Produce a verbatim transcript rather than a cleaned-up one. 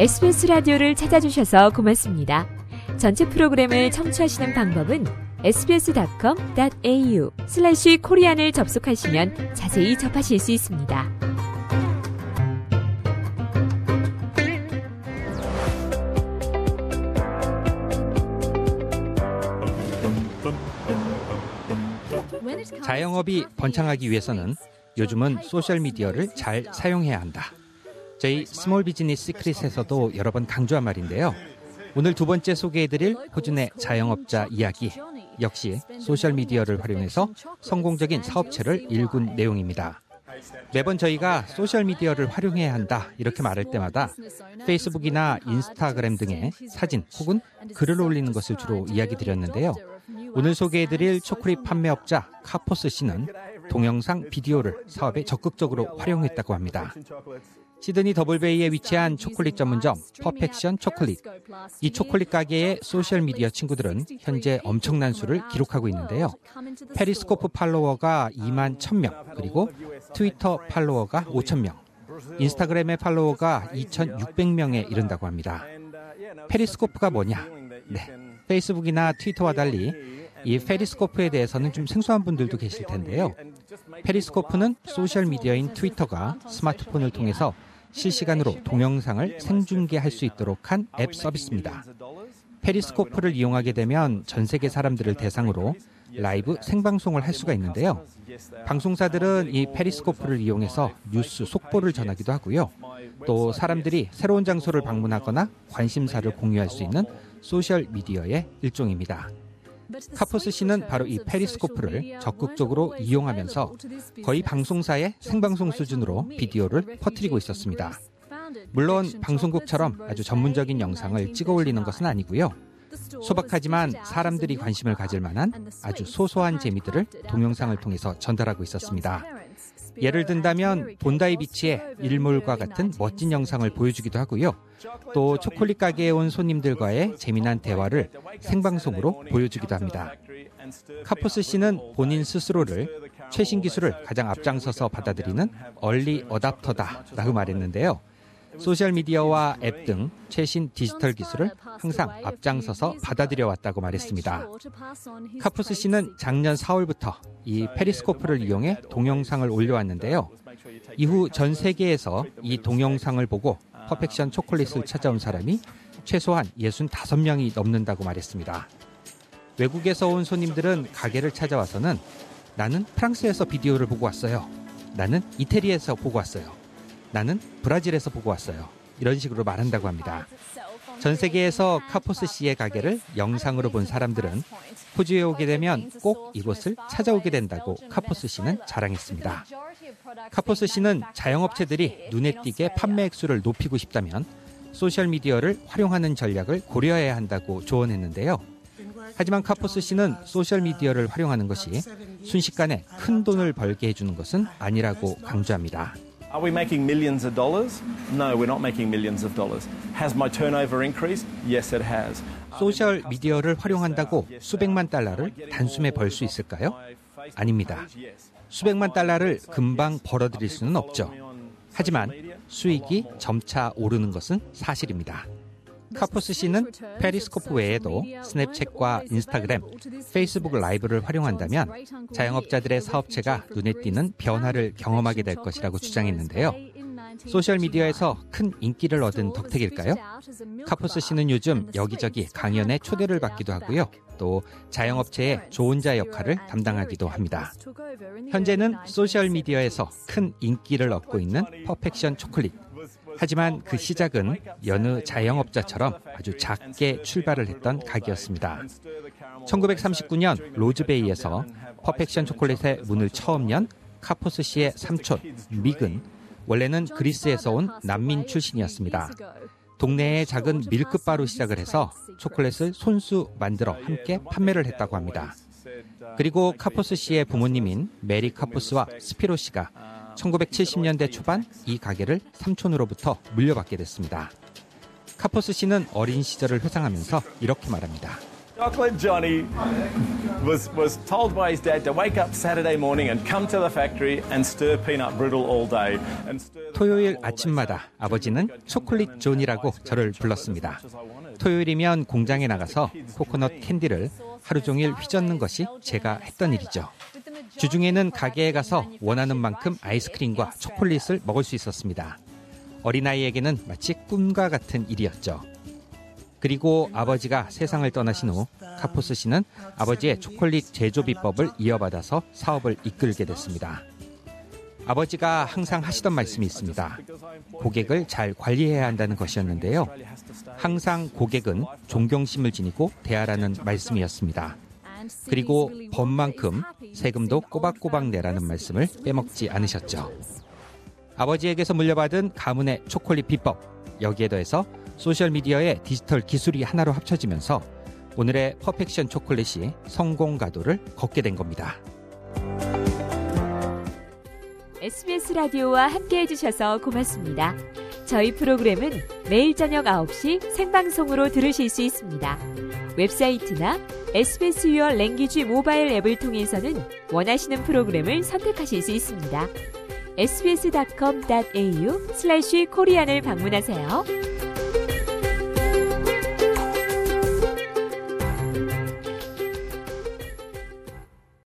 에스비에스 라디오를 찾아주셔서 고맙습니다. 전체 프로그램을 청취하시는 방법은 에스비에스닷컴 닷 에이유 슬래시 코리안을 접속하시면 자세히 접하실 수 있습니다. 자영업이 번창하기 위해서는 요즘은 소셜미디어를 잘 사용해야 한다. 저희 스몰 비즈니스 시크릿에서도 여러 번 강조한 말인데요. 오늘 두 번째 소개해드릴 호준의 자영업자 이야기, 역시 소셜미디어를 활용해서 성공적인 사업체를 일군 내용입니다. 매번 저희가 소셜미디어를 활용해야 한다 이렇게 말할 때마다 페이스북이나 인스타그램 등의 사진 혹은 글을 올리는 것을 주로 이야기 드렸는데요. 오늘 소개해드릴 초콜릿 판매업자 카포스 씨는 동영상 비디오를 사업에 적극적으로 활용했다고 합니다. 시드니 더블베이에 위치한 초콜릿 전문점 퍼펙션 초콜릿. 이 초콜릿 가게의 소셜미디어 친구들은 현재 엄청난 수를 기록하고 있는데요. 페리스코프 팔로워가 이만 천 명, 그리고 트위터 팔로워가 오천 명, 인스타그램의 팔로워가 이천육백 명에 이른다고 합니다. 페리스코프가 뭐냐? 네, 페이스북이나 트위터와 달리 이 페리스코프에 대해서는 좀 생소한 분들도 계실 텐데요. 페리스코프는 소셜미디어인 트위터가 스마트폰을 통해서 실시간으로 동영상을 생중계할 수 있도록 한 앱 서비스입니다. 페리스코프를 이용하게 되면 전 세계 사람들을 대상으로 라이브 생방송을 할 수가 있는데요. 방송사들은 이 페리스코프를 이용해서 뉴스 속보를 전하기도 하고요. 또 사람들이 새로운 장소를 방문하거나 관심사를 공유할 수 있는 소셜미디어의 일종입니다. 카포스 씨는 바로 이 페리스코프를 적극적으로 이용하면서 거의 방송사의 생방송 수준으로 비디오를 퍼뜨리고 있었습니다. 물론 방송국처럼 아주 전문적인 영상을 찍어 올리는 것은 아니고요. 소박하지만 사람들이 관심을 가질 만한 아주 소소한 재미들을 동영상을 통해서 전달하고 있었습니다. 예를 든다면 본다이 비치의 일몰과 같은 멋진 영상을 보여주기도 하고요. 또 초콜릿 가게에 온 손님들과의 재미난 대화를 생방송으로 보여주기도 합니다. 카포스 씨는 본인 스스로를 최신 기술을 가장 앞장서서 받아들이는 얼리 어답터다라고 말했는데요. 소셜미디어와 앱 등 최신 디지털 기술을 항상 앞장서서 받아들여 왔다고 말했습니다. 카푸스 씨는 작년 사월부터 이 페리스코프를 이용해 동영상을 올려왔는데요. 이후 전 세계에서 이 동영상을 보고 퍼펙션 초콜릿을 찾아온 사람이 최소한 육십오 명이 넘는다고 말했습니다. 외국에서 온 손님들은 가게를 찾아와서는 나는 프랑스에서 비디오를 보고 왔어요. 나는 이태리에서 보고 왔어요. 나는 브라질에서 보고 왔어요. 이런 식으로 말한다고 합니다. 전 세계에서 카포스 씨의 가게를 영상으로 본 사람들은 호주에 오게 되면 꼭 이곳을 찾아오게 된다고 카포스 씨는 자랑했습니다. 카포스 씨는 자영업체들이 눈에 띄게 판매 액수를 높이고 싶다면 소셜미디어를 활용하는 전략을 고려해야 한다고 조언했는데요. 하지만 카포스 씨는 소셜미디어를 활용하는 것이 순식간에 큰 돈을 벌게 해주는 것은 아니라고 강조합니다. Are we making millions of dollars? No, we're not making millions of dollars. Has my turnover increased? Yes, it has. 소셜 미디어를 활용한다고 수백만 달러를 단숨에 벌 수 있을까요? 아닙니다. 수백만 달러를 금방 벌어들일 수는 없죠. 하지만 수익이 점차 오르는 것은 사실입니다. 카포스 씨는 페리스코프 외에도 스냅챗과 인스타그램, 페이스북 라이브를 활용한다면 자영업자들의 사업체가 눈에 띄는 변화를 경험하게 될 것이라고 주장했는데요. 소셜미디어에서 큰 인기를 얻은 덕택일까요? 카포스 씨는 요즘 여기저기 강연에 초대를 받기도 하고요. 또 자영업체의 조언자 역할을 담당하기도 합니다. 현재는 소셜미디어에서 큰 인기를 얻고 있는 퍼펙션 초콜릿. 하지만 그 시작은 여느 자영업자처럼 아주 작게 출발을 했던 가게였습니다. 천구백삼십구 년 로즈베이에서 퍼펙션 초콜릿의 문을 처음 연 카포스 씨의 삼촌 믹은 원래는 그리스에서 온 난민 출신이었습니다. 동네의 작은 밀크바로 시작을 해서 초콜릿을 손수 만들어 함께 판매를 했다고 합니다. 그리고 카포스 씨의 부모님인 메리 카포스와 스피로 씨가 천구백칠십 년대 초반 이 가게를 삼촌으로부터 물려받게 됐습니다. 카포스 씨는 어린 시절을 회상하면서 이렇게 말합니다. Chocolate Johnny was, was told by his dad to wake up Saturday morning and come to the factory and stir peanut brittle all day. And stir 토요일 아침마다 아버지는 초콜릿 존이라고 저를 불렀습니다. 토요일이면 공장에 나가서 코코넛 캔디를 하루 종일 휘젓는 것이 제가 했던 일이죠. 주중에는 가게에 가서 원하는 만큼 아이스크림과 초콜릿을 먹을 수 있었습니다. 어린아이에게는 마치 꿈과 같은 일이었죠. 그리고 아버지가 세상을 떠나신 후 카푸스 씨는 아버지의 초콜릿 제조 비법을 이어받아서 사업을 이끌게 됐습니다. 아버지가 항상 하시던 말씀이 있습니다. 고객을 잘 관리해야 한다는 것이었는데요. 항상 고객은 존경심을 지니고 대하라는 말씀이었습니다. 그리고 법만큼 세금도 꼬박꼬박 내라는 말씀을 빼먹지 않으셨죠. 아버지에게서 물려받은 가문의 초콜릿 비법, 여기에 더해서 소셜미디어의 디지털 기술이 하나로 합쳐지면서 오늘의 퍼펙션 초콜릿이 성공 가도를 걷게 된 겁니다. 에스비에스 라디오와 함께해 주셔서 고맙습니다. 저희 프로그램은 매일 저녁 아홉 시 생방송으로 들으실 수 있습니다. 웹사이트나 에스비에스 유어 랭귀지 모바일 앱을 통해서는 원하시는 프로그램을 선택하실 수 있습니다. 에스비에스 닷컴 닷에이유 슬래시 코리안을 방문하세요.